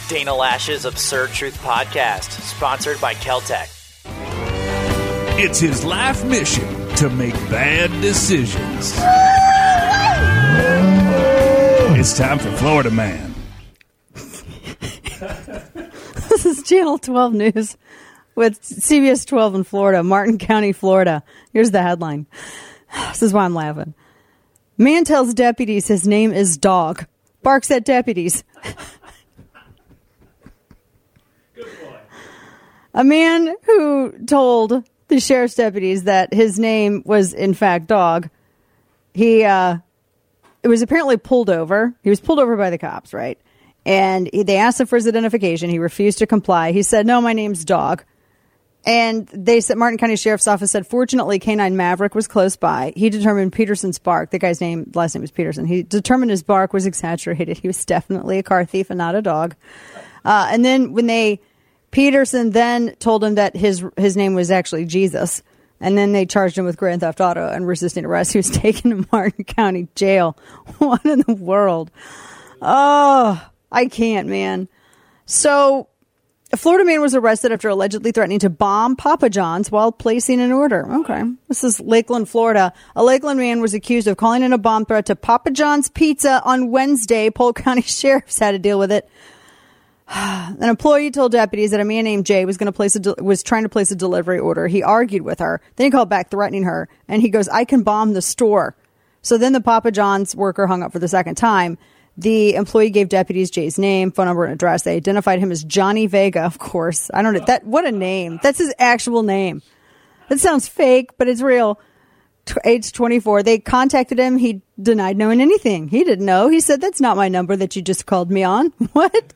Dana Lash's Absurd Truth Podcast, sponsored by Keltec. It's his life mission to make bad decisions. It's time for Florida Man. This is Channel 12 News with CBS 12 in Florida, Martin County, Florida. Here's the headline. This is why I'm laughing. Man tells deputies his name is Dog. Barks at deputies. Good boy. A man who told the sheriff's deputies that his name was, in fact, Dog. It was apparently pulled over. He was pulled over by the cops, right? And they asked him for his identification. He refused to comply. He said, no, my name's Dog. And they said, Martin County Sheriff's Office said, fortunately, Canine Maverick was close by. He determined Peterson's bark, the guy's last name was Peterson. He determined his bark was exaggerated. He was definitely a car thief and not a dog. And then Peterson then told him that his name was actually Jesus. And then they charged him with grand theft auto and resisting arrest. He was taken to Martin County Jail. What in the world? Oh, I can't, man. So a Florida man was arrested after allegedly threatening to bomb Papa John's while placing an order. Okay. This is Lakeland, Florida. A Lakeland man was accused of calling in a bomb threat to Papa John's Pizza on Wednesday. Polk County Sheriff's had to deal with it. An employee told deputies that a man named Jay was trying to place a delivery order. He argued with her. Then he called back threatening her. And he goes, I can bomb the store. So then the Papa John's worker hung up for the second time. The employee gave deputies Jay's name, phone number, and address. They identified him as Johnny Vega, of course. I don't know. What a name. That's his actual name. That sounds fake, but it's real. Age 24. They contacted him. He denied knowing anything. He didn't know. He said, that's not my number that you just called me on. What?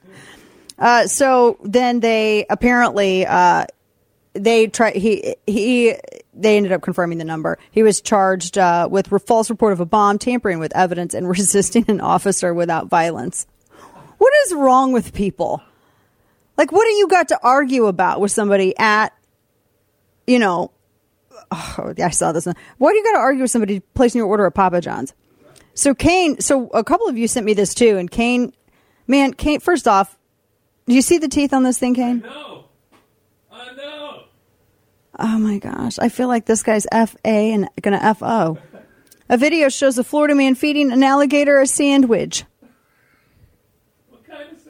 So then they apparently, they ended up confirming the number. He was charged with false report of a bomb, tampering with evidence, and resisting an officer without violence. What is wrong with people? Like, what do you got to argue about with somebody at, I saw this one. Why do you got to argue with somebody placing your order at Papa John's? So a couple of you sent me this too, and Kane, first off, do you see the teeth on this thing, Kane? I know. Oh, my gosh. I feel like this guy's F.A. and going to F.O. A video shows a Florida man feeding an alligator a sandwich. What kind of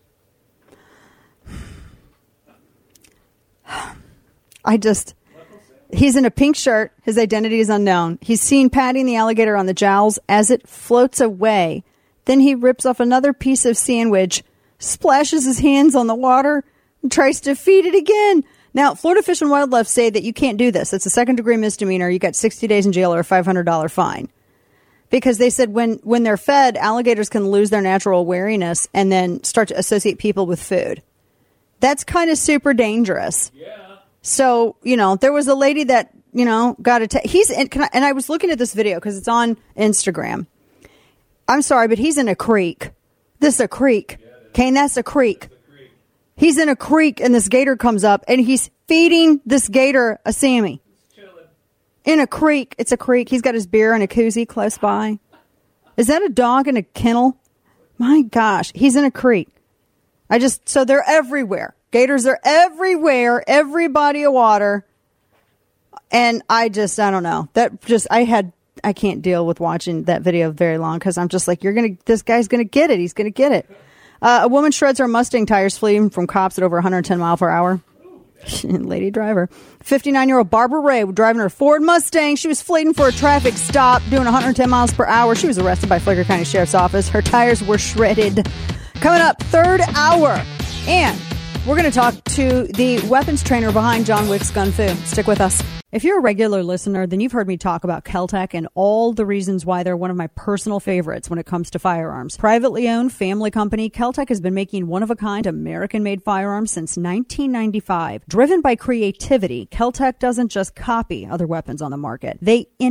sandwich? He's in a pink shirt. His identity is unknown. He's seen patting the alligator on the jowls as it floats away. Then he rips off another piece of sandwich, splashes his hands on the water, and tries to feed it again. Now, Florida Fish and Wildlife say that you can't do this. It's a second-degree misdemeanor. You got 60 days in jail or a $500 fine. Because they said when they're fed, alligators can lose their natural wariness and then start to associate people with food. That's kind of super dangerous. Yeah. So, there was a lady that, got and I was looking at this video because it's on Instagram. I'm sorry, but he's in a creek. This is a creek. Kane, that's a creek. He's in a creek, and this gator comes up, and he's feeding this gator a Sammy. In a creek. It's a creek. He's got his beer in a koozie close by. Is that a dog in a kennel? My gosh. He's in a creek. So they're everywhere. Gators are everywhere. Every body of water. And I don't know. I can't deal with watching that video very long because I'm just like, this guy's going to get it. He's going to get it. A woman shreds her Mustang tires fleeing from cops at over 110 miles per hour. Lady driver. 59-year-old Barbara Ray driving her Ford Mustang. She was fleeing for a traffic stop doing 110 miles per hour. She was arrested by Flagler County Sheriff's Office. Her tires were shredded. Coming up, third hour. And we're going to talk to the weapons trainer behind John Wick's Gun Fu. Stick with us. If you're a regular listener, then you've heard me talk about Keltec and all the reasons why they're one of my personal favorites when it comes to firearms. Privately owned family company, Keltec has been making one-of-a-kind American-made firearms since 1995. Driven by creativity, Keltec doesn't just copy other weapons on the market. They innovate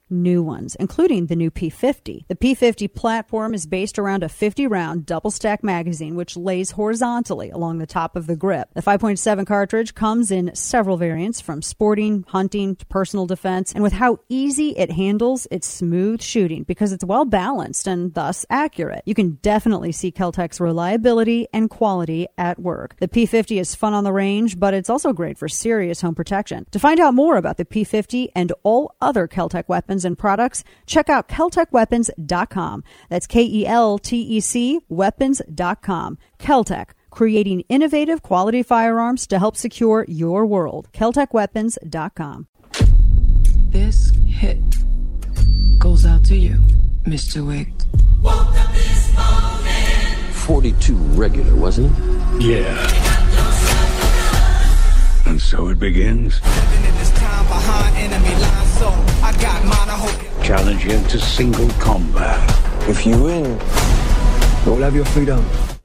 new ones, including the new P50. The P50 platform is based around a 50-round double-stack magazine, which lays horizontally along the top of the grip. The 5.7 cartridge comes in several variants, from sporting, hunting, to personal defense, and with how easy it handles, it's smooth shooting because it's well-balanced and thus accurate. You can definitely see Kel-Tec's reliability and quality at work. The P50 is fun on the range, but it's also great for serious home protection. To find out more about the P50 and all other Kel-Tec weapons and products, check out KelTecWeapons.com. That's KELTEC weapons.com. Kel-Tec, creating innovative quality firearms to help secure your world. KelTecWeapons.com. This hit goes out to you, Mr. Wick. 42 regular, wasn't it? Yeah. And so it begins. Challenge you to single combat. If you win, you'll have your freedom.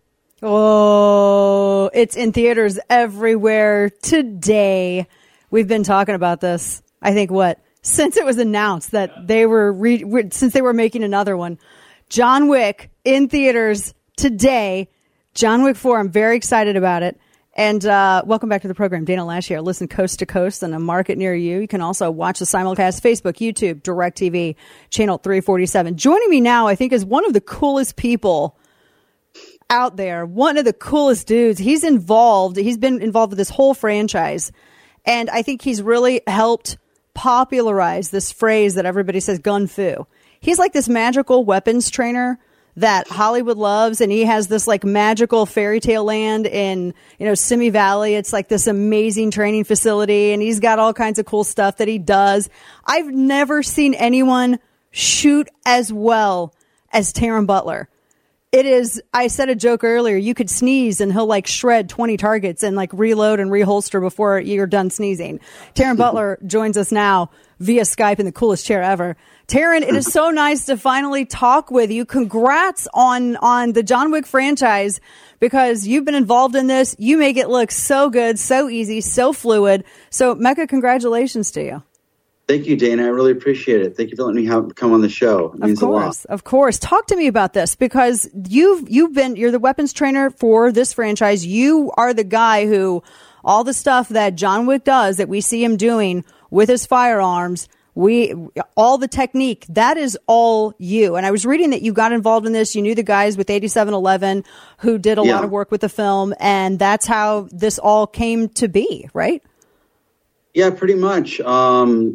Oh, it's in theaters everywhere today. We've been talking about this, I think, since it was announced that they were since they were making another one. John Wick in theaters today. John Wick 4. I'm very excited about it. And welcome back to the program. Dana Lash here. Listen coast to coast in a market near you. You can also watch the simulcast, Facebook, YouTube, DirecTV, channel 347. Joining me now, I think, is one of the coolest people out there. One of the coolest dudes. He's been involved with this whole franchise. And I think he's really helped popularize this phrase that everybody says, gun fu. He's like this magical weapons trainer that Hollywood loves, and he has this like magical fairy tale land in, Simi Valley. It's like this amazing training facility, and he's got all kinds of cool stuff that he does. I've never seen anyone shoot as well as Taran Butler. It is, I said a joke earlier, you could sneeze and he'll like shred 20 targets and like reload and reholster before you're done sneezing. Taran Butler joins us now via Skype in the coolest chair ever. Taran, it is so nice to finally talk with you. Congrats on the John Wick franchise, because you've been involved in this. You make it look so good, so easy, so fluid. So mega congratulations to you. Thank you, Dana. I really appreciate it. Thank you for letting me come on the show. It means a lot. Of course. Talk to me about this, because you're the weapons trainer for this franchise. You are the guy who all the stuff that John Wick does, that we see him doing with his firearms, all the technique, that is all you. And I was reading that you got involved in this. You knew the guys with 8711 who did a lot of work with the film, and that's how this all came to be, right? Yeah, pretty much. Chad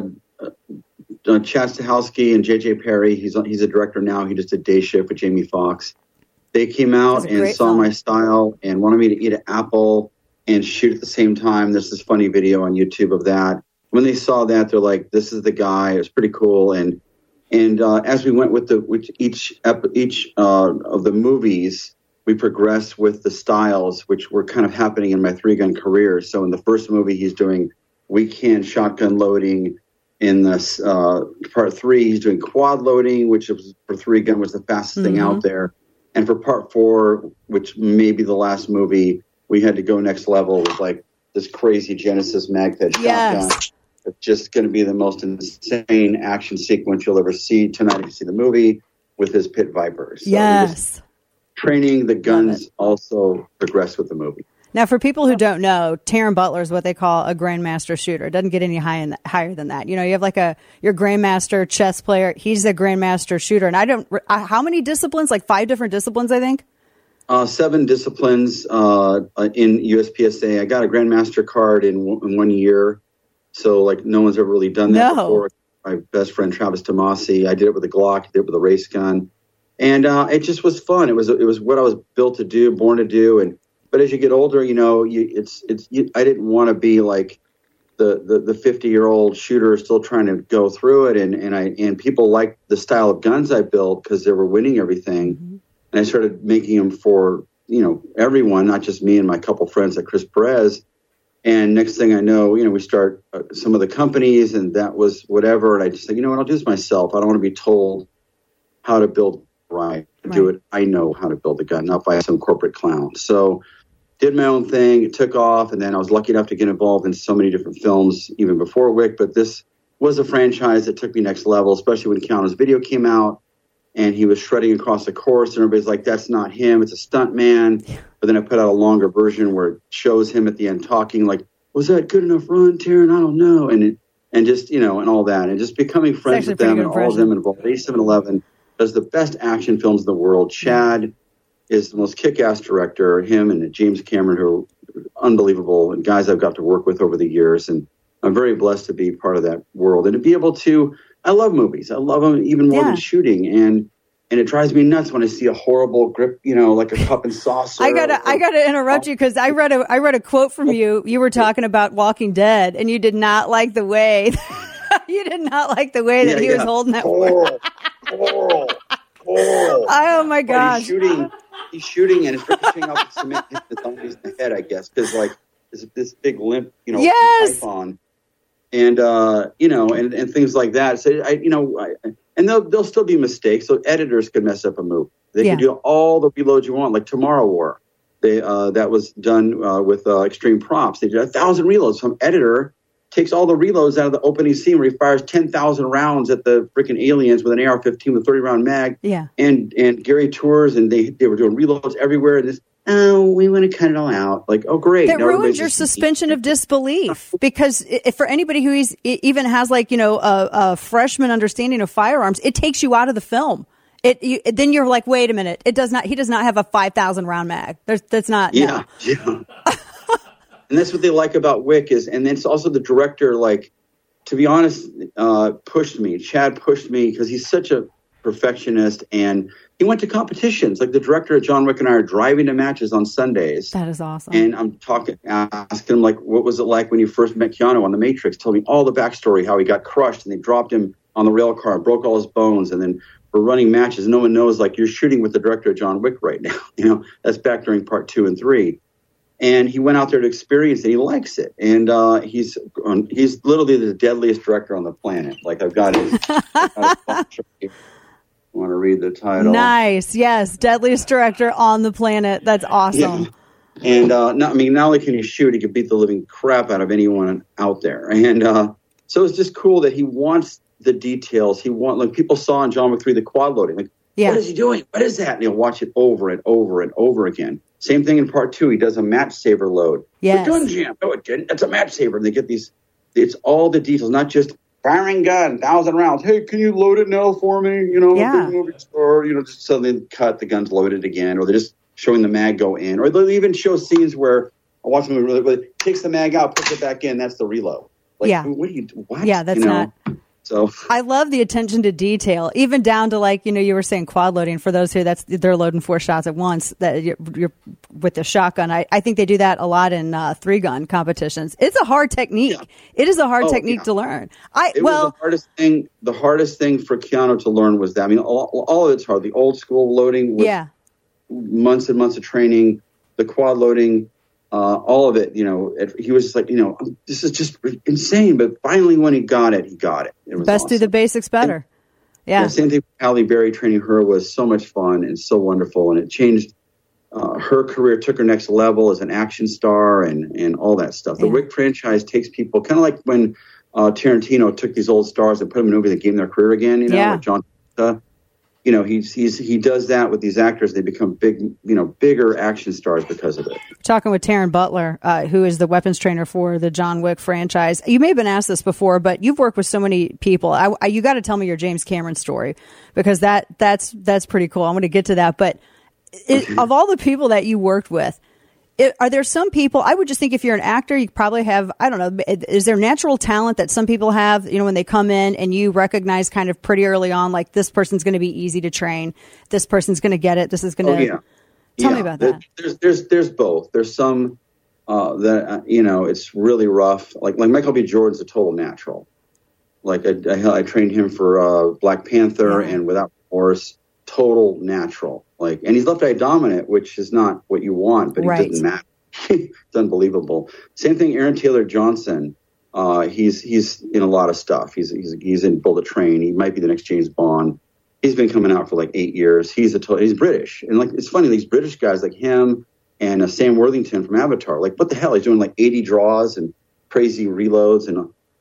Stahelski and J.J. Perry, he's a director now. He just did Day Shift with Jamie Foxx. They came out and saw my style and wanted me to eat an apple and shoot at the same time. There's this funny video on YouTube of that. When they saw that, they're like, "This is the guy." It was pretty cool. And as we went with each of the movies, we progressed with the styles, which were kind of happening in my 3-gun career. So in the first movie, he's doing weak hand shotgun loading. In this part 3, he's doing quad loading, which was, for 3-gun was the fastest thing out there. And for part 4, which may be the last movie, we had to go next level with like this crazy Genesis MagFed shotgun. It's just going to be the most insane action sequence you'll ever see tonight. If you see the movie with his Pit Vipers. So training the guns also progressed with the movie. Now, for people who don't know, Taran Butler is what they call a grandmaster shooter. It doesn't get any higher than that. You have like your grandmaster chess player. He's a grandmaster shooter. And how many disciplines? Like 5 different disciplines, I think? 7 disciplines in USPSA. I got a grandmaster card in 1 year. So like no one's ever really done that before. My best friend, Travis Tomasi, I did it with a Glock, I did it with a race gun. And it just was fun. It was what I was built to do, born to do. But as you get older, I didn't want to be like the 50-year-old shooter still trying to go through it. And people liked the style of guns I built because they were winning everything. Mm-hmm. And I started making them for, everyone, not just me and my couple friends like Chris Perez. And next thing I know, we start some of the companies, and that was whatever. And I just said, I'll do this myself. I don't want to be told how to build right. Do it. I know how to build a gun, not by some corporate clown. So did my own thing. It took off. And then I was lucky enough to get involved in so many different films even before Wick. But this was a franchise that took me next level, especially when Keanu's video came out and he was shredding across the course and everybody's like, that's not him, it's a stunt man. But then I put out a longer version where it shows him at the end talking like, was that good enough run, Taron? I don't know. And just, and all that. And just becoming friends with them and all of them involved. 8711 does the best action films in the world. Chad is the most kick-ass director. Him and James Cameron, who are unbelievable, and guys I've got to work with over the years. And I'm very blessed to be part of that world. And to be able to, I love movies. I love them even more than shooting. And it drives me nuts when I see a horrible grip, like a cup and saucer. I gotta interrupt you because I read a quote from you. You were talking about Walking Dead, and you did not like the way that he was holding that. Coral. Oh my gosh! He's shooting, and it's ricocheting off the cement into the zombies in the head, I guess, because like this big limp, python, and and things like that. So and there'll still be mistakes. So editors could mess up a movie. They can do all the reloads you want, like Tomorrow War. That was done with Extreme Props. They did 1,000 reloads. Some editor takes all the reloads out of the opening scene where he fires 10,000 rounds at the freaking aliens with an AR-15 with a 30-round mag. Yeah. And Gary Tours, and they were doing reloads everywhere. And we want to cut it all out. Like, oh, great. That ruins your suspension of disbelief because for anybody who even has a freshman understanding of firearms, it takes you out of the film. Then you're like, wait a minute. He does not have a 5,000 round mag. That's not. Yeah. No. Yeah. And that's what they like about Wick and it's also the director, like, to be honest, pushed me. Chad pushed me because he's such a perfectionist, and he went to competitions. Like the director of John Wick and I are driving to matches on Sundays. That is awesome. And I'm asking him, like, what was it like when you first met Keanu on The Matrix? Tell me all the backstory, how he got crushed and they dropped him on the rail car, broke all his bones, and then we're running matches. No one knows, like, you're shooting with the director of John Wick right now. That's back during part 2 and 3. And he went out there to experience it. He likes it. And he's literally the deadliest director on the planet. Like, I've got his you want to read the title? Nice. Yes. Deadliest director on the planet. That's awesome. Yeah. And not only can he shoot, he can beat the living crap out of anyone out there. And so it's just cool that he wants the details. Like people saw in John Wick 3, the quad loading. Like, what is he doing? What is that? And he'll watch it over and over and over again. Same thing in part 2. He does a match saver load. Yes. The gun jam. No, it didn't. It's a match saver. And they get these. It's all the details, not just firing gun, 1,000 rounds. Hey, can you load it now for me? Big movie star. Just suddenly cut, the gun's loaded again, or they're just showing the mag go in, or they'll even show scenes where I watch the movie really takes the mag out, puts it back in. That's the reload. Like, what? Yeah, that's not. So I love the attention to detail, even down to, like, you were saying quad loading. For those who they're loading 4 shots at once, that you're with the shotgun. I think they do that a lot in 3-gun competitions. It's a hard technique. Yeah. It is a hard technique to learn. Was the hardest thing. The hardest thing for Keanu to learn was that. I mean, all of it's hard. The old school loading with months and months of training. The quad loading. All of it, he was just like, this is just insane. But finally, when he got it, he got it. It was best awesome. Do the basics better. Yeah. Same thing with Halle Berry. Training her was so much fun and so wonderful. And it changed her career, took her next level as an action star and all that stuff. The Wick franchise takes people kind of like when Tarantino took these old stars and put them in movies that gave them their career again, like John he does that with these actors. They become bigger action stars because of it. Talking with Taron Butler, who is the weapons trainer for the John Wick franchise. You may have been asked this before, but you've worked with so many people. You got to tell me your James Cameron story, because that's pretty cool. I'm going to get to that. But of all the people that you worked with, are there some people, I would just think if you're an actor, you probably have, I don't know, is there natural talent that some people have, when they come in and you recognize kind of pretty early on, like, this person's going to be easy to train, this person's going to get it, this is going to... Tell me about that. There's both. There's some that, it's really rough. Like Michael B. Jordan's a total natural. Like, I trained him for Black Panther and Without Remorse, total natural. Like, and he's left eye dominant, which is not what you want, but he doesn't matter. It's unbelievable. Same thing, Aaron Taylor Johnson. He's in a lot of stuff. He's in Bullet Train. He might be the next James Bond. He's been coming out for like 8 years. He's British, and like, it's funny, these British guys like him and Sam Worthington from Avatar. Like, what the hell? He's doing like 80 draws and crazy reloads, and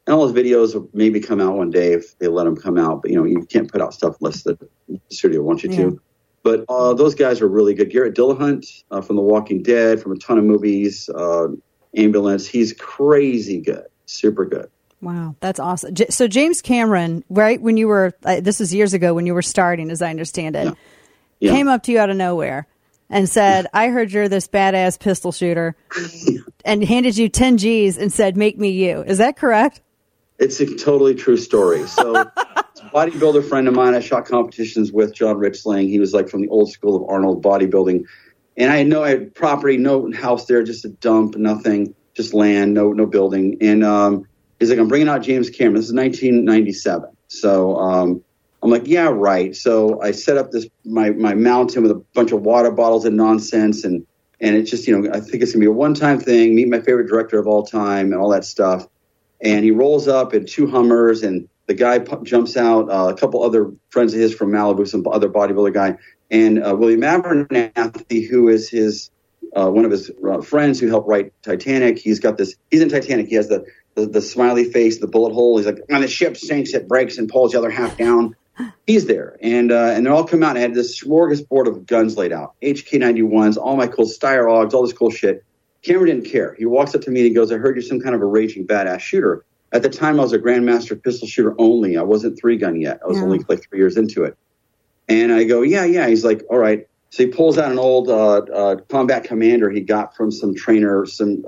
And all his videos will maybe come out one day if they let them come out. But, you can't put out stuff unless the studio wants you to. But those guys are really good. Garrett Dillahunt from The Walking Dead, from a ton of movies, Ambulance. He's crazy good, super good. Wow, that's awesome. So James Cameron, right, when you were, this was years ago when you were starting, as I understand it, came up to you out of nowhere and said, I heard you're this badass pistol shooter, and handed you 10 G's and said, make me you. Is that correct? It's a totally true story. So it's a bodybuilder friend of mine I shot competitions with, John Richling. He was like from the old school of Arnold bodybuilding. And I had property, no house there, just a dump, nothing, just land, no building. And he's like, I'm bringing out James Cameron. This is 1997. So I'm like, yeah, right. So I set up my mountain with a bunch of water bottles and nonsense. And it's just, I think it's going to be a one-time thing, meet my favorite director of all time and all that stuff. And he rolls up in 2 Hummers, and the guy jumps out, a couple other friends of his from Malibu, some other bodybuilder guy, and William Abernathy, who is his one of his friends who helped write Titanic. He's in Titanic. He has the smiley face, the bullet hole. He's like, when the ship sinks, it breaks and pulls the other half down. He's there. And they all come out and had this smorgasbord of guns laid out. HK-91s, all my cool Styrogs, all this cool shit. Cameron didn't care. He walks up to me and he goes, I heard you're some kind of a raging badass shooter. At the time, I was a Grandmaster pistol shooter only. I wasn't 3-gun yet. I was only like 3 years into it. And I go, yeah. He's like, all right. So he pulls out an old Combat Commander he got from some trainer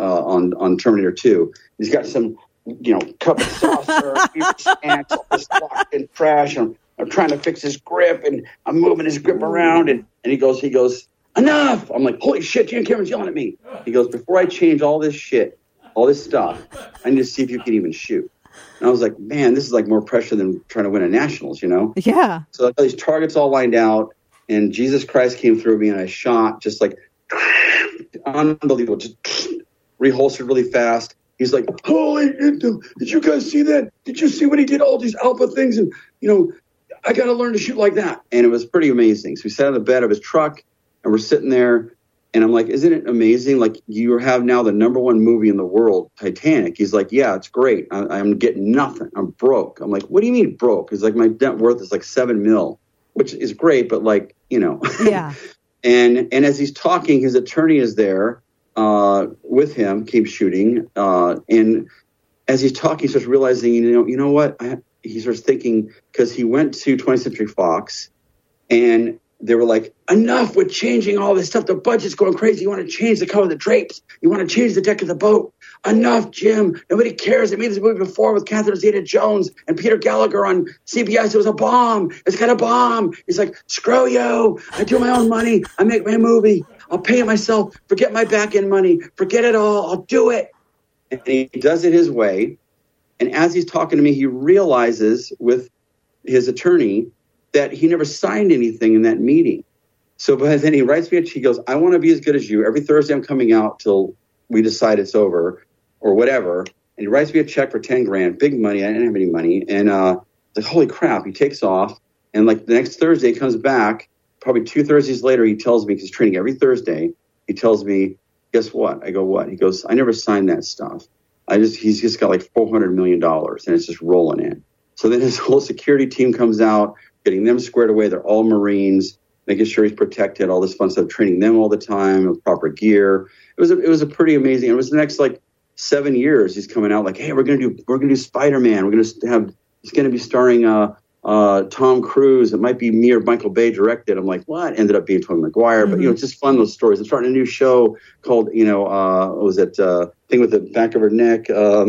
on Terminator 2. He's got some, cup of saucer, snacks, all this fucking trash. And I'm trying to fix his grip, and I'm moving his grip around. And he goes, enough. I'm like, holy shit, James Cameron's yelling at me. He goes, before I change all this shit, all this stuff, I need to see if you can even shoot. And I was like, man, this is like more pressure than trying to win a Nationals, Yeah. So I got these targets all lined out, and Jesus Christ came through me, and I shot just like unbelievable, just reholstered really fast. He's like, holy, did you guys see that? Did you see what he did? All these alpha things, and I got to learn to shoot like that. And it was pretty amazing. So we sat on the bed of his truck, and we're sitting there, and I'm like, isn't it amazing? Like, you have now the #1 movie in the world, Titanic. He's like, yeah, it's great. I'm getting nothing. I'm broke. I'm like, what do you mean broke? He's like, my net worth is like $7 million, which is great, but like, Yeah. And as he's talking, his attorney is there with him, keeps shooting. And as he's talking, he starts realizing, you know what? He starts thinking, because he went to 20th Century Fox, and they were like, enough with changing all this stuff. The budget's going crazy. You want to change the color of the drapes. You want to change the deck of the boat. Enough, Jim. Nobody cares. I made this movie before with Catherine Zeta-Jones and Peter Gallagher on CBS. It was a bomb. It's got a bomb. He's like, screw you. I do my own money. I make my movie. I'll pay it myself. Forget my back-end money. Forget it all. I'll do it. And he does it his way. And as he's talking to me, he realizes with his attorney that he never signed anything in that meeting. So but then he writes me, he goes, I want to be as good as you. Every Thursday I'm coming out till we decide it's over or whatever. And he writes me a check for 10 grand, big money. I didn't have any money. And like, holy crap, he takes off. And like the next Thursday he comes back, probably 2 Thursdays later, he tells me, because he's training every Thursday, he tells me, guess what? I go, what? He goes, I never signed that stuff. He's just got like $400 million and it's just rolling in. So then his whole security team comes out, getting them squared away. They're all Marines, making sure he's protected, all this fun stuff, training them all the time with proper gear. It was a pretty amazing. It was the next like 7 years. He's coming out like, hey, we're gonna do Spider-Man. It's gonna be starring Tom Cruise. It might be me or Michael Bay directed. I'm like, what? Ended up being Tobey Maguire. But it's just fun, those stories. I'm starting a new show called what was it? Thing with the back of her neck.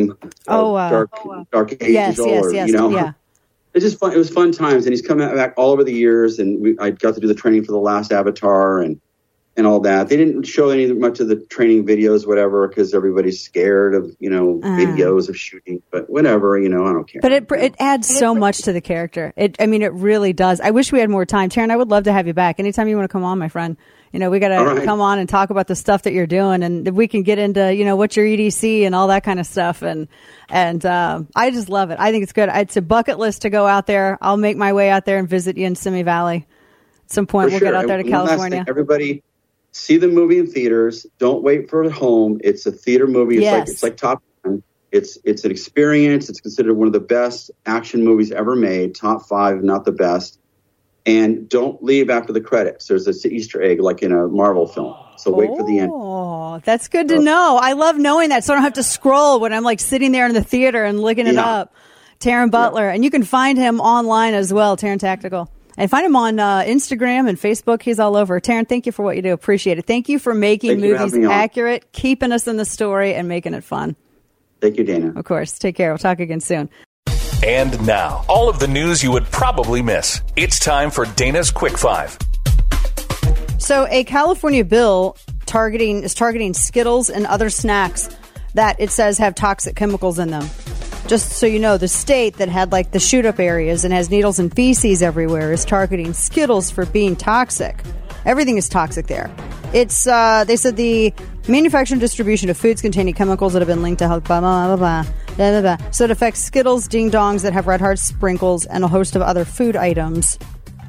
Dark Ages. Yes. Yeah. It's just fun. It was fun times, and he's come back all over the years. And I got to do the training for the last Avatar and all that. They didn't show much of the training videos, whatever, because everybody's scared of videos of shooting. But whatever, I don't care. But it adds so much to the character. It really does. I wish we had more time, Taron. I would love to have you back anytime you want to come on, my friend. We got to come on and talk about the stuff that you're doing, and we can get into, what's your EDC and all that kind of stuff. And I just love it. I think it's good. It's a bucket list to go out there. I'll make my way out there and visit you in Simi Valley at some point. We'll get out there to California. Everybody see the movie in theaters. Don't wait for it home. It's a theater movie. It's like Top Gun. It's an experience. It's considered one of the best action movies ever made, top 5, not the best. And don't leave after the credits. There's this Easter egg like in a Marvel film. So wait for the end. Oh, that's good to know. I love knowing that, so I don't have to scroll when I'm like sitting there in the theater and looking it up. Taran Butler. And you can find him online as well, Taran Tactical. And find him on Instagram and Facebook. He's all over. Taran, thank you for what you do. Appreciate it. Thank you for making movies accurate, keeping us in the story, and making it fun. Thank you, Dana. Of course. Take care. We'll talk again soon. And now, all of the news you would probably miss. It's time for Dana's Quick Five. So a California bill is targeting Skittles and other snacks that it says have toxic chemicals in them. Just so you know, the state that had like the shoot-up areas and has needles and feces everywhere is targeting Skittles for being toxic. Everything is toxic there. It's they said the manufacture and distribution of foods containing chemicals that have been linked to health, blah, blah, blah, blah, blah, blah, blah. So it affects Skittles, Ding Dongs that have Red Heart sprinkles, and a host of other food items.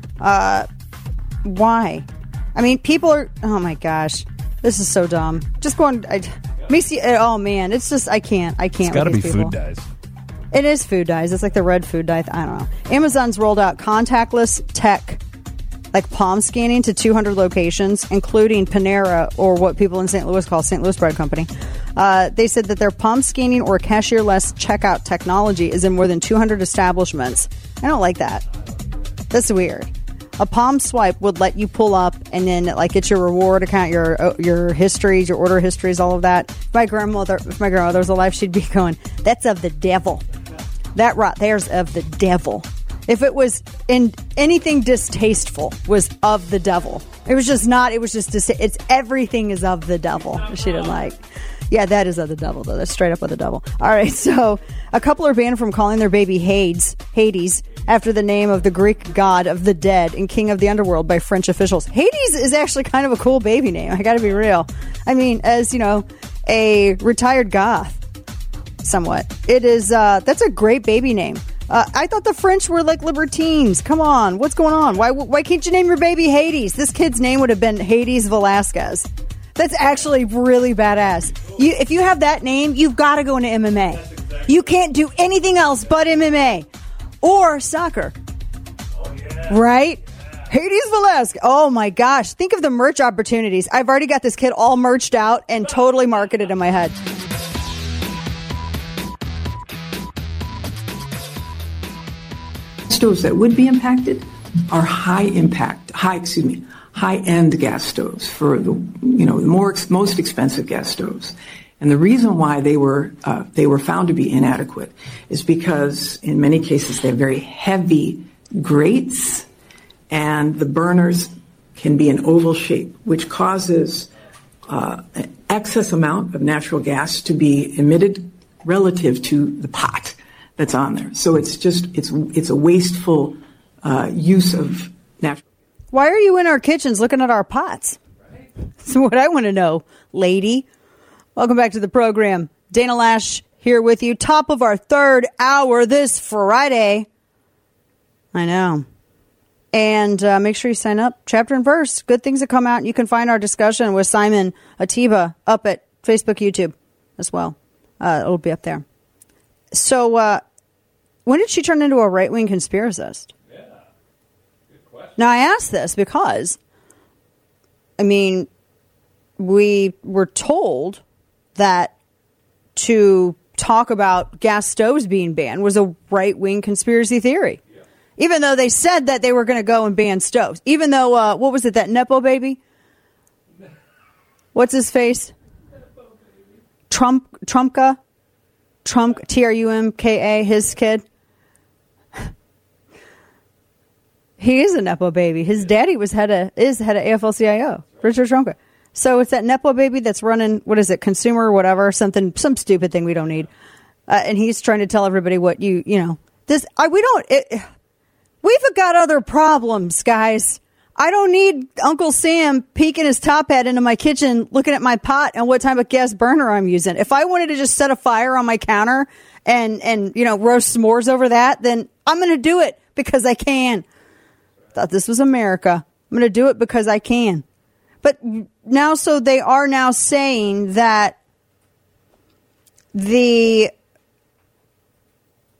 Why? I mean, people are... Oh, my gosh. This is so dumb. Just going... oh, man. It's just... I can't. It's got to be food dyes. It is food dyes. It's like the red food dye. I don't know. Amazon's rolled out contactless tech, like palm scanning, to 200 locations, including Panera, or what people in St. Louis call St. Louis Bread Company. They said that their palm scanning or cashier-less checkout technology is in more than 200 establishments. I don't like that. That's weird. A palm swipe would let you pull up and then like get your reward account, your histories, your order histories, all of that. If my grandmother was alive, she'd be going, "That's of the devil. That right there's of the devil." If it was in anything distasteful, was of the devil. It was just not. It was just it's everything is of the devil. She didn't like. Yeah, that is of the devil, though. That's straight up of the devil. All right, so a couple are banned from calling their baby Hades, after the name of the Greek god of the dead and king of the underworld by French officials. Hades is actually kind of a cool baby name. I got to be real. I mean, as, you know, a retired goth, somewhat. It is, that's a great baby name. I thought the French were like libertines. Come on. What's going on? Why can't you name your baby Hades? This kid's name would have been Hades Velasquez. That's actually really badass. If you have that name, you've got to go into MMA. You can't do anything else but MMA or soccer. Oh, yeah. Right? Yeah. Hades Velasquez. Oh my gosh. Think of the merch opportunities. I've already got this kid all merched out and totally marketed in my head. Stoves that would be impacted are high-end gas stoves for the most expensive gas stoves. And the reason why they were found to be inadequate is because in many cases they have very heavy grates, and the burners can be an oval shape, which causes an excess amount of natural gas to be emitted relative to the pot that's on there. So it's a wasteful use of natural. Why are you in our kitchens looking at our pots? Right. That's what I want to know, lady. Welcome back to the program. Dana Loesch here with you. Top of our third hour this Friday. I know. And make sure you sign up. Chapter and verse. Good things that come out. You can find our discussion with Simon Atiba up at Facebook, YouTube as well. It'll be up there. So when did she turn into a right-wing conspiracist? Yeah. Good question. Now, I ask this because, I mean, we were told that to talk about gas stoves being banned was a right-wing conspiracy theory. Yeah. Even though they said that they were going to go and ban stoves. Even though, what was it, that Nepo baby? What's his face? Trumka, Trumka, his kid. He is a Nepo baby. His daddy is head of AFL-CIO, Richard Trumka. So it's that Nepo baby that's running, what is it, consumer or whatever, some stupid thing we don't need. And he's trying to tell everybody what we've got other problems, guys. I don't need Uncle Sam peeking his top hat into my kitchen, looking at my pot and what type of gas burner I'm using. If I wanted to just set a fire on my counter and roast s'mores over that, then I'm going to do it because I can. Thought this was America. I'm going to do it because I can. But so they are now saying that the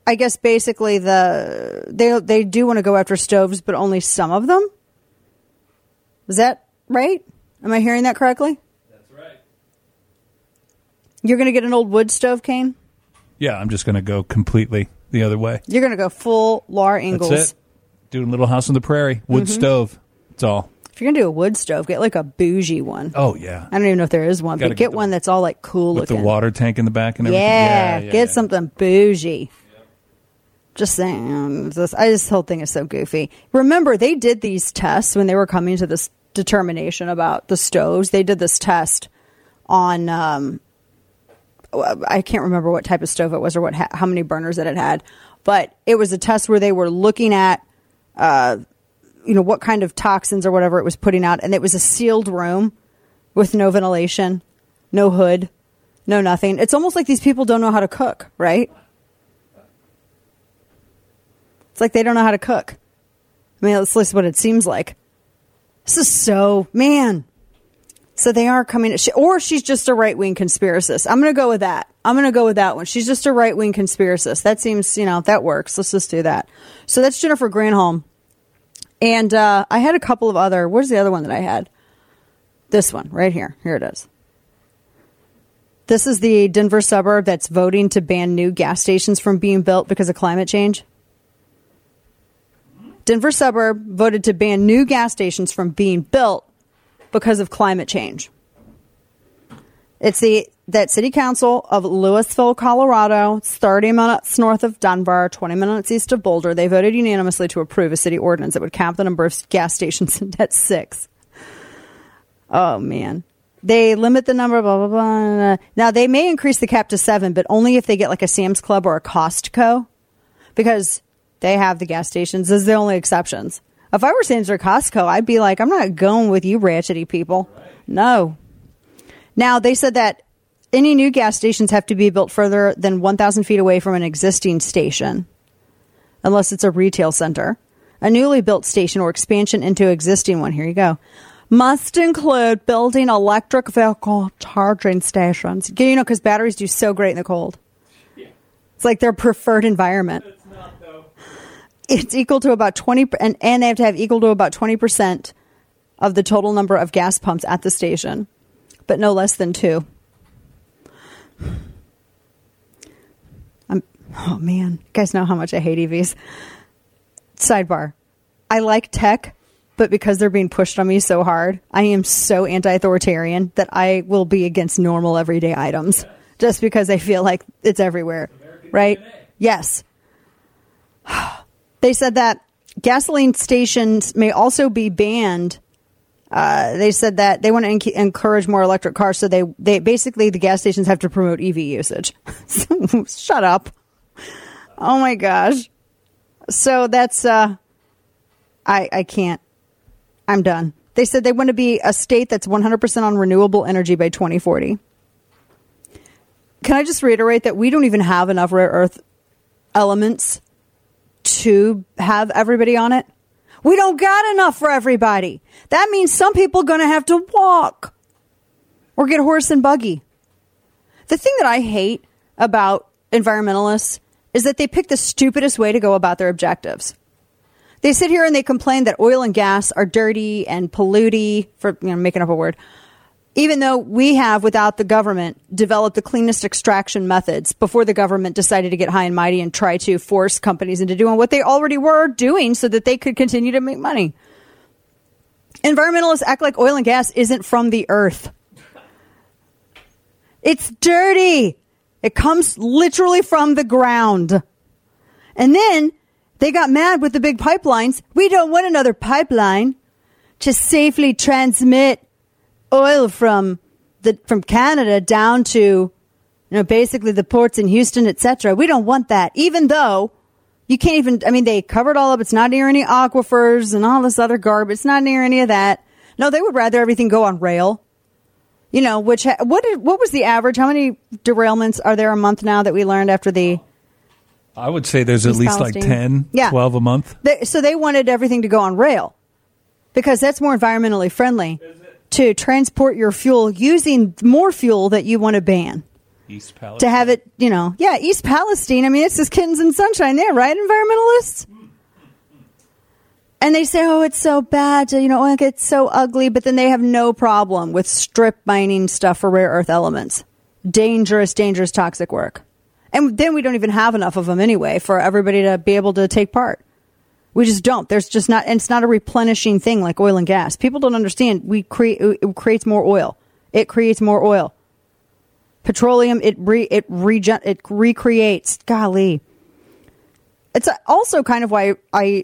I guess basically they do want to go after stoves, but only some of them. Is that right? Am I hearing that correctly? That's right. You're going to get an old wood stove, Kane? Yeah, I'm just going to go completely the other way. You're going to go full Laura Ingalls. That's it. Doing Little House on the Prairie. Wood stove. That's all. If you're going to do a wood stove, get like a bougie one. Oh, yeah. I don't even know if there is one, Gotta but get one that's all like cool With looking. the water tank in the back and everything. Yeah, get something bougie. Just saying. This whole thing is so goofy. Remember, they did these tests when they were coming to this determination about the stoves. They did this test on, I can't remember what type of stove it was or how many burners that it had. But it was a test where they were looking at, what kind of toxins or whatever it was putting out. And it was a sealed room with no ventilation, no hood, no nothing. It's almost like these people don't know how to cook, right? It's like they don't know how to cook. I mean, that's at least what it seems like. This is so, man. So they are coming, or she's just a right-wing conspiracist. I'm going to go with that. I'm going to go with that one. She's just a right-wing conspiracist. That seems, that works. Let's just do that. So that's Jennifer Granholm. And I had a couple of other, where's the other one that I had? This one right here. Here it is. This is the Denver suburb that's voting to ban new gas stations from being built because of climate change. Denver suburb voted to ban new gas stations from being built because of climate change. It's that city council of Louisville, Colorado. It's 30 minutes north of Denver, 20 minutes east of Boulder. They voted unanimously to approve a city ordinance that would cap the number of gas stations at 6. Oh, man. They limit the number, blah, blah, blah. Now, they may increase the cap to 7, but only if they get like a Sam's Club or a Costco, because they have the gas stations. Those are the only exceptions. If I were Sam's or Costco, I'd be like, I'm not going with you ratchety people. No. Now, they said that any new gas stations have to be built further than 1,000 feet away from an existing station, unless it's a retail center. A newly built station or expansion into existing one, here you go, must include building electric vehicle charging stations. Because batteries do so great in the cold. Yeah. It's like their preferred environment. It's not, though. It's equal to about 20, and they have to have equal to about 20% of the total number of gas pumps at the station, but no less than 2. Oh man, you guys know how much I hate EVs. Sidebar. I like tech, but because they're being pushed on me so hard, I am so anti-authoritarian that I will be against normal everyday items just because I feel like it's everywhere. Right? Yes. They said that gasoline stations may also be banned. They said that they want to encourage more electric cars, so they basically, the gas stations have to promote EV usage. Shut up. Oh my gosh. So that's, I can't. I'm done. They said they want to be a state that's 100% on renewable energy by 2040. Can I just reiterate that we don't even have enough rare earth elements to have everybody on it? We don't got enough for everybody. That means some people are going to have to walk or get horse and buggy. The thing that I hate about environmentalists is that they pick the stupidest way to go about their objectives. They sit here and they complain that oil and gas are dirty and polluty, for making up a word, even though we have, without the government, developed the cleanest extraction methods before the government decided to get high and mighty and try to force companies into doing what they already were doing so that they could continue to make money. Environmentalists act like oil and gas isn't from the earth. It's dirty. It comes literally from the ground. And then they got mad with the big pipelines. We don't want another pipeline to safely transmit oil from Canada down to, basically the ports in Houston, etc. We don't want that. Even though you can't even, they covered all up. It's not near any aquifers and all this other garbage. It's not near any of that. No, they would rather everything go on rail. What was the average? How many derailments are there a month now that we learned after the... I would say there's at least like 10, 12 a month. So they wanted everything to go on rail because that's more environmentally friendly to transport your fuel using more fuel that you want to ban. East Palestine. To have it, East Palestine. I mean, it's just kittens and sunshine there, right, environmentalists? And they say, oh, it's so bad, it's so ugly, but then they have no problem with strip mining stuff for rare earth elements. Dangerous, dangerous, toxic work. And then we don't even have enough of them anyway for everybody to be able to take part. We just don't. There's just not, and it's not a replenishing thing like oil and gas. People don't understand. It creates more oil. It creates more oil. Petroleum, it recreates. Golly. It's also kind of why I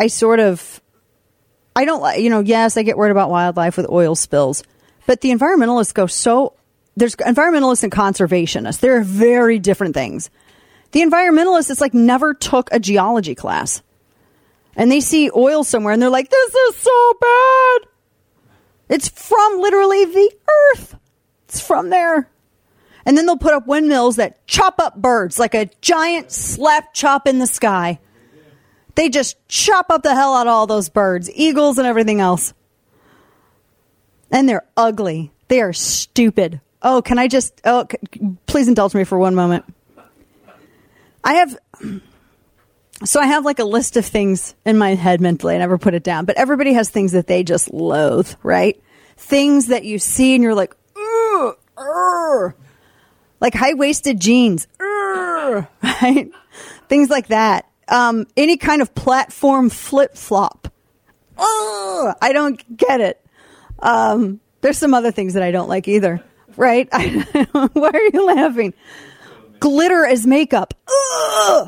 don't like, yes, I get worried about wildlife with oil spills, but the environmentalists there's environmentalists and conservationists. They're very different things. The environmentalists, it's like never took a geology class. And they see oil somewhere and they're like, this is so bad. It's from literally the earth. It's from there. And then they'll put up windmills that chop up birds like a giant slap chop in the sky. They just chop up the hell out of all those birds, eagles and everything else. And they're ugly. They are stupid. Oh, please indulge me for one moment. I have like a list of things in my head mentally. I never put it down, but everybody has things that they just loathe, right? Things that you see and you're like, ugh, like high-waisted jeans, right? Things like that. Any kind of platform flip-flop. I don't get it. There's some other things that I don't like either, right? Why are you laughing? Glitter as makeup. Ugh!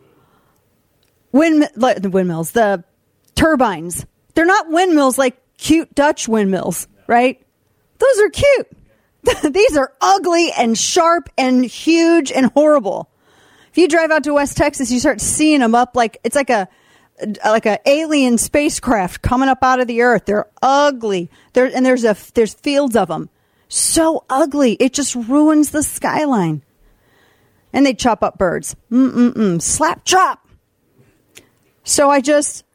The windmills, the turbines. They're not windmills like cute Dutch windmills, right? Those are cute. These are ugly and sharp and huge and horrible. If you drive out to West Texas, you start seeing them up like it's like a alien spacecraft coming up out of the earth. They're ugly. There's fields of them. So ugly. It just ruins the skyline. And they chop up birds. Slap chop. So I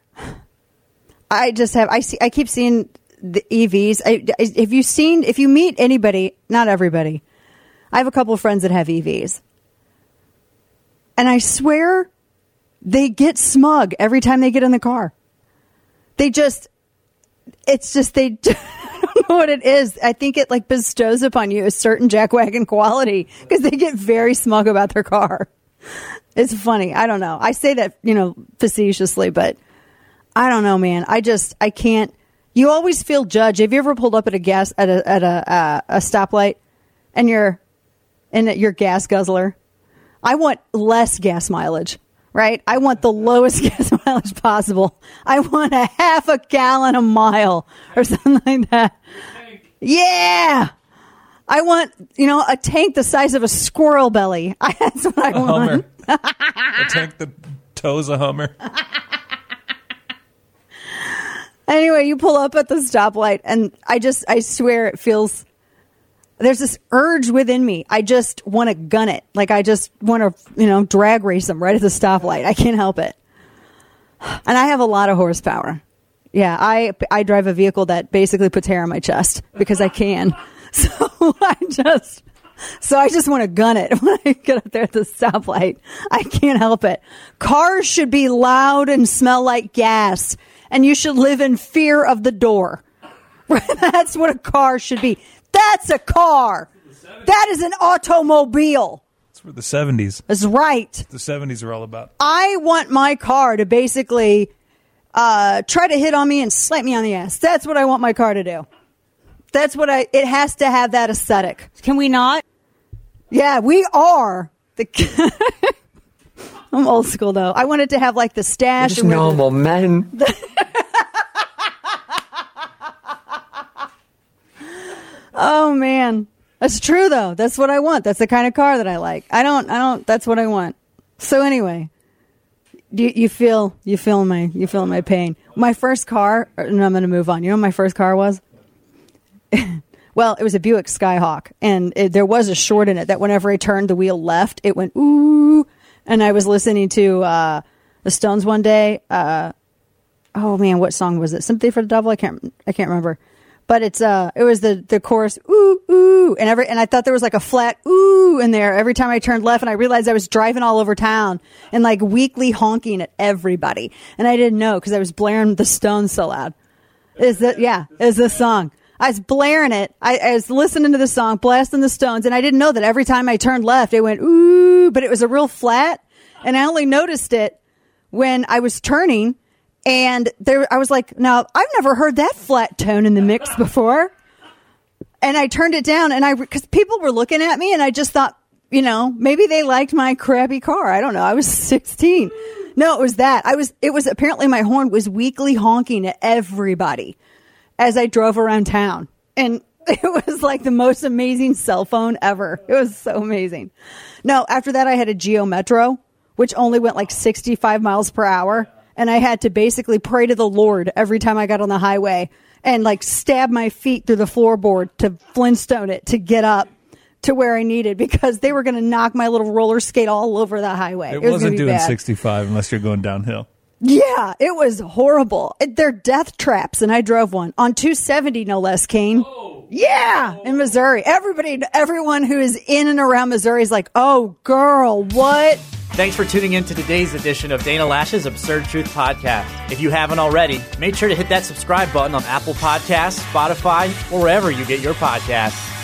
keep seeing the EVs. If you meet anybody, not everybody, I have a couple of friends that have EVs. And I swear they get smug every time they get in the car. I don't know what it is. I think it like bestows upon you a certain jackwagon quality because they get very smug about their car. It's funny. I don't know. I say that, facetiously, but I don't know, man. I can't. You always feel judged. Have you ever pulled up at a stoplight and you're in your gas guzzler? I want less gas mileage, right? I want the lowest gas mileage possible. I want a half a gallon a mile or something like that. Yeah. I want, a tank the size of a squirrel belly. That's what I want. A tank that tows a Hummer. Anyway, you pull up at the stoplight and I swear it feels, there's this urge within me. I just want to gun it. Like I just want to, drag race them right at the stoplight. I can't help it. And I have a lot of horsepower. Yeah, I drive a vehicle that basically puts hair on my chest because I can. So I just want to gun it when I get up there at the stoplight. I can't help it. Cars should be loud and smell like gas, and you should live in fear of the door. That's what a car should be. That's a car. That is an automobile. It's for the 70s. That's right. The 70s are all about. I want my car to basically try to hit on me and slap me on the ass. That's what I want my car to do. That's what it has to have that aesthetic. Can we not? Yeah, we are. I'm old school though. I want it to have like the stash. Just normal men. Oh man. That's true though. That's what I want. That's the kind of car that I like. I don't, that's what I want. So anyway, you feel my pain. My first car, and I'm going to move on. You know what my first car was? Well, it was a Buick Skyhawk, and there was a short in it that whenever I turned the wheel left, it went ooh. And I was listening to the Stones one day. Oh man, what song was it? Sympathy for the Devil? I can't remember. But it was the chorus, ooh, ooh, and I thought there was like a flat ooh in there every time I turned left, and I realized I was driving all over town and like weakly honking at everybody. And I didn't know because I was blaring the Stones so loud. Is the song. I was blaring it. I was listening to the song, blasting the Stones, and I didn't know that every time I turned left, it went ooh, but it was a real flat, and I only noticed it when I was turning. And I was like, no, I've never heard that flat tone in the mix before. And I turned it down, and because people were looking at me, and I just thought, maybe they liked my crappy car. I don't know. I was 16. No, it was that. It was apparently my horn was weakly honking at everybody as I drove around town. And it was like the most amazing cell phone ever. It was so amazing. No, after that, I had a Geo Metro, which only went like 65 miles per hour. And I had to basically pray to the Lord every time I got on the highway and like stab my feet through the floorboard to Flintstone it to get up to where I needed, because they were going to knock my little roller skate all over the highway. It wasn't doing bad. 65 unless you're going downhill. Yeah, it was horrible. They're death traps, and I drove one on 270, no less, Kane. Yeah, in Missouri. Everyone who is in and around Missouri is like, oh, girl, what? Thanks for tuning in to today's edition of Dana Loesch's Absurd Truth Podcast. If you haven't already, make sure to hit that subscribe button on Apple Podcasts, Spotify, or wherever you get your podcasts.